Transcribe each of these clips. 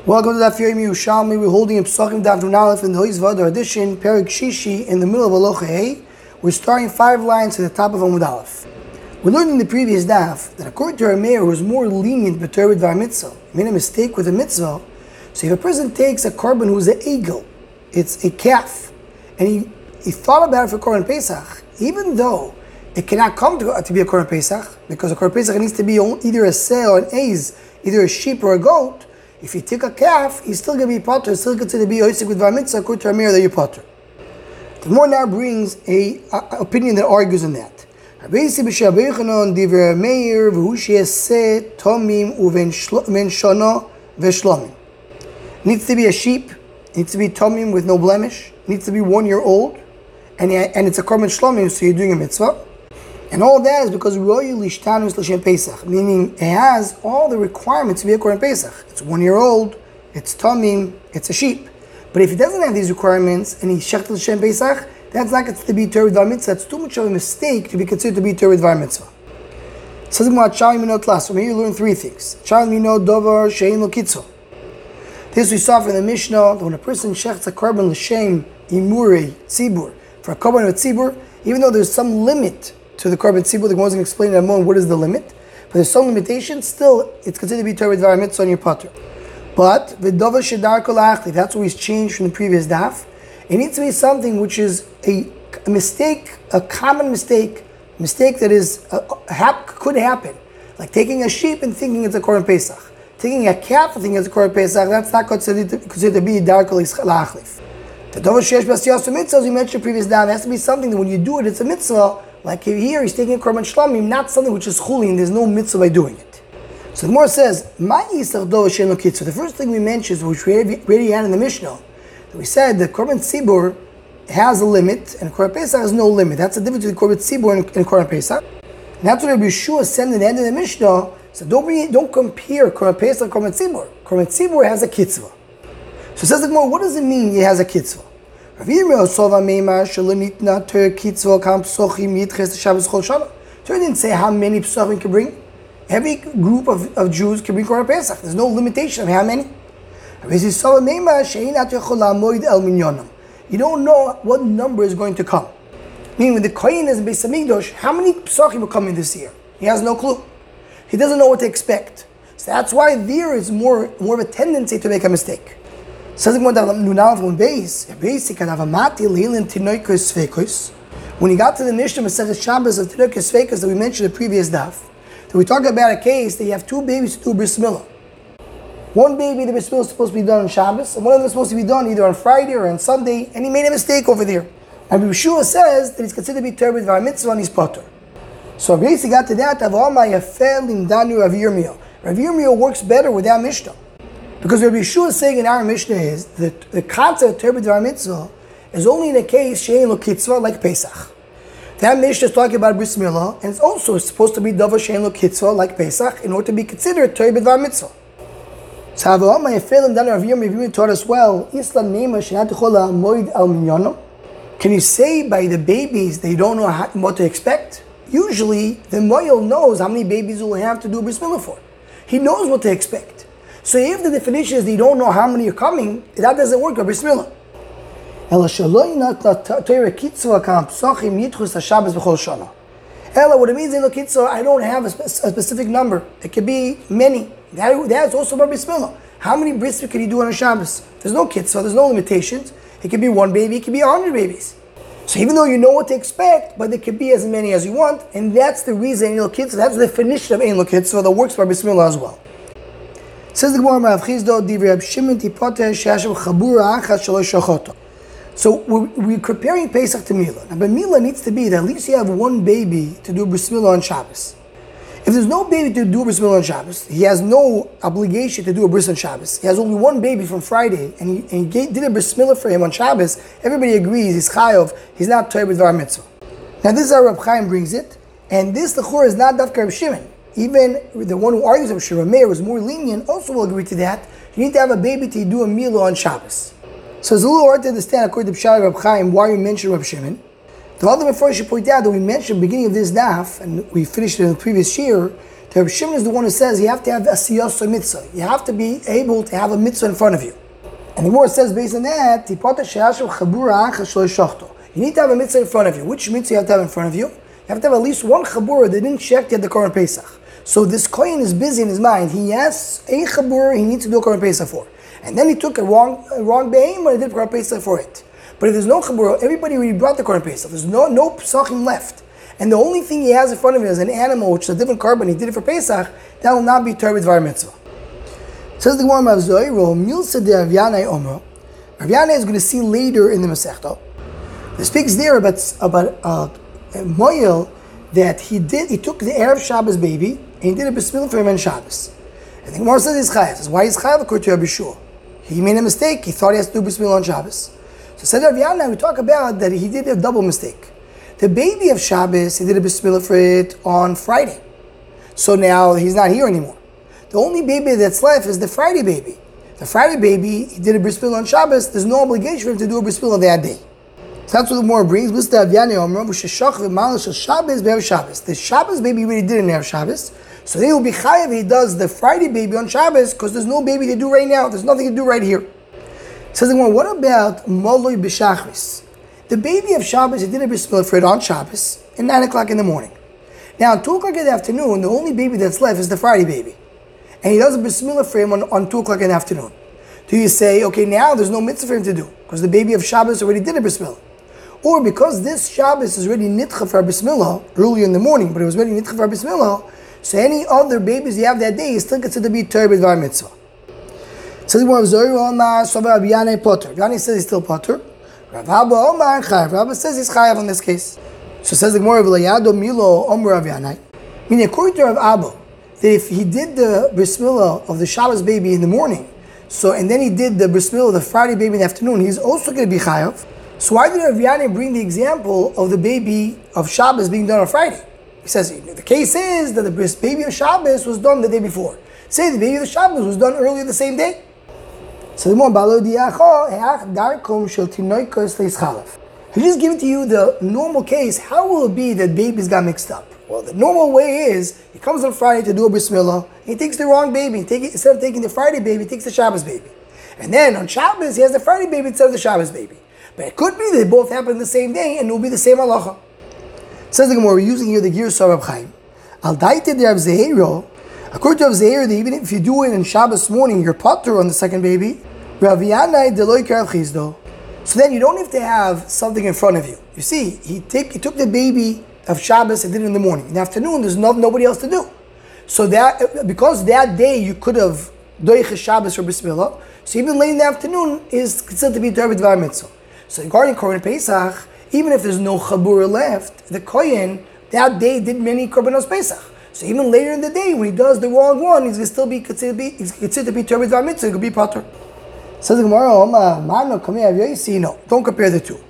Welcome to Daf Yomi Yerushalmi. We're holding in Pesachim Daf Nun Aleph in the Hoiz Vadar edition, Perik Shishi, in the middle of Aloha Hey. We're starting 5 lines to the top of Amud Aleph. We learned in the previous Daf that according to our mayor, was more lenient b'Torah Dvar Mitzvah. He made a mistake with a mitzvah. So if a person takes a korban who's an eagle, it's a calf, and he thought about it for Korban Pesach, even though it cannot come to be a Korban Pesach, because a Korban Pesach needs to be either a seh or an eiz, either a sheep or a goat. If you take a calf, he's still going to be potter, still considered to be Yosef with Dvar Mitzvah, according to our mayor that you're potter. The Gemara now brings a opinion that argues on that. Needs to be a sheep, needs to be tomim with no blemish, needs to be 1 year old, and it's a korban shlomim, so you're doing a mitzvah. And all that is because Royu Lishtanus L'Shem Pesach, meaning it has all the requirements to be a Korban Pesach. It's 1 year old, it's tamim, it's a sheep. But if he doesn't have these requirements and he's shechted L'Shem Pesach, that's not considered to be Torah Dvar Mitzvah. That's too much of a mistake to be considered to be Torah Dvar Mitzvah. Says Gemara, Chal Minot Tlas. From here you learn 3 things. Chal Minot Dovar Shein Lo Kitzo. This we saw from the Mishnah, that when a person shechts a korban L'Shem Imurei Tzibur, for a korban of Tzibur, even though there's some limit to the korban tzibur, the Gemara is going to explain in a moment what is the limit, but there's some limitation. Still, it's considered to be Torah Dvar Mitzvah on your potter. But v'dover shedar kol achli, that's what he's changed from the previous daf. It needs to be something which is a mistake, a common mistake that is could happen, like taking a sheep and thinking it's a korban pesach, taking a calf and thinking it's a korban pesach. That's not considered to be dar kol achlif. The dover sheyesh b'asiyas mitzvah, as we mentioned previous daf, has to be something that when you do it, it's a mitzvah. Like here, he's taking a korban shlamim, not something which is chulin. There's no mitzvah by doing it. So the Gemara says, the first thing we mentioned, which we already had in the Mishnah, that we said that korban tzibur has a limit and korban pesach has no limit. That's the difference between korban tzibur and korban pesach. And that's what Rabbi Yeshua said at the end of the Mishnah. So don't compare korban pesach and korban tzibur. Korban tzibur has a kitzvah. So it says the Gemara, what does it mean it has a kitzvah? Torah didn't say how many psachim can bring. Every group of Jews can bring Korban Pesach. There's no limitation of how many. You don't know what number is going to come. Meaning when the Kohen is in Beis Hamikdash, how many psachim are coming this year? He has no clue. He doesn't know what to expect. So that's why there is more of a tendency to make a mistake. Says when he got to the Mishnah Masechet Shabbos of Tinoikos Sveikus that we mentioned in the previous daf, that we talk about a case that you have 2 babies to do bris milah. One baby, the bris milah is supposed to be done on Shabbos, and one of them is supposed to be done either on Friday or on Sunday, and he made a mistake over there. And Yeshua says that he's considered to be Torah Dvar Mitzvah and he's potter. So Rabbi got to that, Rav Yirmiyah works better with that Mishnah. Because Rabbi Yeshua is saying in our Mishnah is that the concept of Torah Dvar Mitzvah is only in a case she'ein lo kitzvah like Pesach. That Mishnah is talking about bris milah, and it's also supposed to be davar she'ein lo kitzvah like Pesach in order to be considered Torah Dvar Mitzvah. So Rav Yirmiyah taught us well. Can you say by the babies they don't know what to expect? Usually the moyel knows how many babies he will have to do bris milah for. He knows what to expect. So if the definition is that you don't know how many are coming, that doesn't work with bris milah. Ella, what it means in Kitzur, I don't have a specific number. It could be many. That's also about bris milah. How many bris can you do on a Shabbos? There's no Kitzur, there's no limitations. It could be 1 baby, it could be 100 babies. So even though you know what to expect, but there could be as many as you want, and that's the reason in Kitzur, that's the definition of Ein Lo Kitzur that works for bris milah as well. Says the Gemara, Rav Chizdo, Divrei Reb Shimon Tipoter She'ashem Chabura Achat Shalosh Shachoto. So we're comparing Pesach to Milah. Now, but Milah needs to be that at least you have 1 baby to do bris milah on Shabbos. If there's no baby to do bris milah on Shabbos, he has no obligation to do a bris on Shabbos. He has only 1 baby from Friday, and he did a bris milah for him on Shabbos. Everybody agrees he's chayav. He's not Torah Dvar Mitzvah. Now this is how Reb Chaim brings it, and this l'chor is not Dafka Reb Shimon. Even the one who argues with Shira Meir was more lenient, also will agree to that. You need to have a baby to do a milah on Shabbos. So it's a little hard to understand, according to Pshat Reb Chaim, why you mention Reb Shimon. The other before I should point out that we mentioned at the beginning of this daf, and we finished it in the previous year, The Reb Shimon is the one who says you have to have a siyasa mitzvah. You have to be able to have a mitzvah in front of you. And the Gemara says based on that, you need to have a mitzvah in front of you. Which mitzvah you have to have in front of you? You have to have at least one chabura that didn't check yet the Korban Pesach. So this kohen is busy in his mind. He has a chabura he needs to do a Korban Pesach for. And then he took a wrong behemoth and did Korban Pesach for it. But if there's no chabura, everybody already brought the Korban Pesach. There's no psachim left. And the only thing he has in front of him is an animal, which is a different carbon. He did it for Pesach. That will not be Torah Dvar Mitzvah. Says the Gemara Rav Zohar, Milsa de Rav Yanai Omer. Rav Yanai is going to see later in the Masechta. It speaks there about Moyel that he took the Erev Shabbos baby and he did a Bismillah for him on Shabbos. And the Gemara says he's chayav. Says, why is chayav according to Rabbi Shua? He made a mistake. He thought he has to do Bismillah on Shabbos. So said Rav Yanai, we talk about that he did a double mistake. The baby of Shabbos, he did a Bismillah for it on Friday. So now he's not here anymore. The only baby that's left is the Friday baby. The Friday baby, he did a Bismillah on Shabbos. There's no obligation for him to do a Bismillah that day. So that's what the more brings. The Shabbos baby really did in Erev Shabbos. So they will be chayav. He does the Friday baby on Shabbos because there's no baby to do right now. There's nothing to do right here. Says the what about Moloi B'Shachris? The baby of Shabbos, he did a Bismillah for it on Shabbos at 9 o'clock in the morning. Now, at 2 o'clock in the afternoon, the only baby that's left is the Friday baby. And he does a Bismillah for him on 2 o'clock in the afternoon. Do you say, okay, now there's no mitzvah for him to do because the baby of Shabbos already did a Bismillah? Or because this Shabbos is already nitcha for Bismillah earlier in the morning, but it was already nitcha for Bismillah, so any other babies you have that day is still considered to be Torah B'Dvar Mitzvah. So the Gemara Zohar Omar Sover Rabbi Yanai Potter. Yanai says he's still Potter. Rav Abba Omar Chayav. Rav Abba says he's Chayav in this case. So says the Gemara V'layado Milo Omar Rav Yanai. Meaning according to Rav Abba, that if he did the Bismillah of the Shabbos baby in the morning, and then he did the Bismillah of the Friday baby in the afternoon, he's also going to be Chayav. So why did Rav Yanai bring the example of the baby of Shabbos being done on Friday? He says the case is that the baby of Shabbos was done the day before. Say the baby of Shabbos was done earlier the same day. So the more he just giving to you the normal case. How will it be that babies got mixed up? Well, the normal way is he comes on Friday to do a Bismillah. He takes the wrong baby. Instead of taking the Friday baby, he takes the Shabbos baby. And then on Shabbos, he has the Friday baby instead of the Shabbos baby. But it could be that they both happen the same day and it will be the same halacha. Says the Gemara, we're using here the Girsah Rav Chaim. Al daite de Rav Zeiro. According to Rav Zeiro, that even if you do it in Shabbos morning, you're potter on the second baby. Rav Yanai deloi k'Rav Chizdo. So then you don't have to have something in front of you. You see, he took the baby of Shabbos and did it in the morning. In the afternoon, there's nobody else to do. So that because that day you could have doiche Shabbos or Bismillah, so even late in the afternoon is considered to be Torah B'Dvar Mitzvah. So regarding Korban Pesach, even if there's no Chabura left, the Kohen that day did many Korbanos Pesach. So even later in the day, when he does the wrong one, he's going to still be considered to be Torah B'Dvar Mitzvah. It could be Potter. Says the Gemara, no, don't compare the two.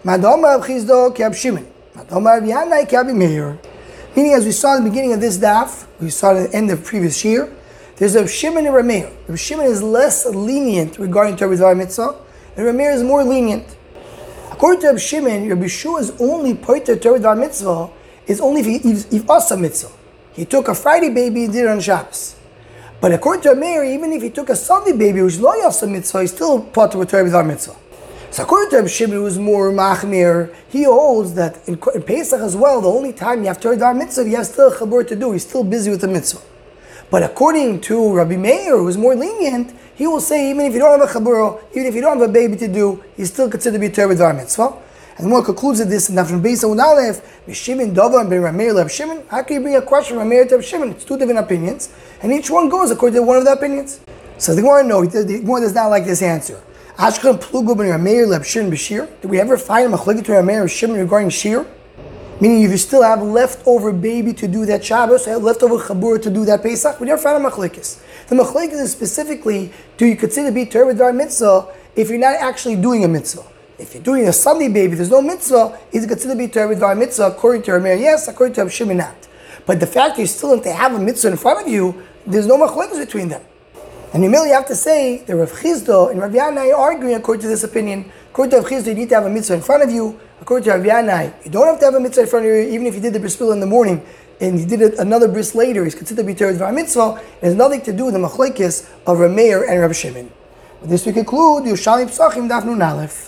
Meaning, as we saw at the beginning of this daf, we saw at the end of the previous year, there's a Shimon and Rameir. The Shimon is less lenient regarding Torah B'Dvar Mitzvah, and Rameir is more lenient. According to Rabbi Shimon, Rabbi Shua's only poiter Torah B'Dvar Mitzvah is only if asa mitzvah. He took a Friday baby and did it on Shabbos. But according to Rameir, even if he took a Sunday baby, which is lo yasa mitzvah, he's still poiter with Torah B'Dvar Mitzvah. So according to Rabbi Shimon, who is more machmir, he holds that in Pesach as well, the only time you have Torah B'Dvar Mitzvah, you have still a chabur to do. He's still busy with the mitzvah. But according to Rabbi Meir, who is more lenient, he will say even if you don't have a chabur, even if you don't have a baby to do, he's still considered to be Torah B'Dvar Mitzvah. And the more concludes with this, and from Beis Aleph, B'Shimon Dova and Rameir Rabbi Shimon. How can you bring a question from Rameir to Rabbi Shimon? It's two different opinions, and each one goes according to one of the opinions. So the Gemara does not like this answer. Ashkan Plugo ben Rameir Rabbi Shimon b'Shir. Did we ever find a machlekes to Rameir Rabbi Shimon regarding Shir? Meaning, if you still have leftover baby to do that Shabbos, or leftover chabur to do that Pesach, we never found a machlekes. The machlekes is specifically, do you consider to be Torah B'Dvar Mitzvah if you're not actually doing a mitzvah? If you're doing a Sunday baby, there's no mitzvah, is it considered to be Torah B'Dvar Mitzvah? According to Rameir, yes. According to Rabbi Shimon, not. But the fact that you still have to have a mitzvah in front of you, there's no machlekes between them. And you merely have to say that Rav Chizdo and Rav Yanai are arguing according to this opinion. According to Rav Chizdo, you need to have a mitzvah in front of you. According to Rav Yanai, you don't have to have a mitzvah in front of you, even if you did the Bris Milah in the morning. and he did another bris later, he's considered to be Torah Dvar Mitzvah. It has nothing to do with the machlekes of Rav Meir and Rav Shimon. With this we conclude Yerushalmi Pesachim Daf Nun Aleph.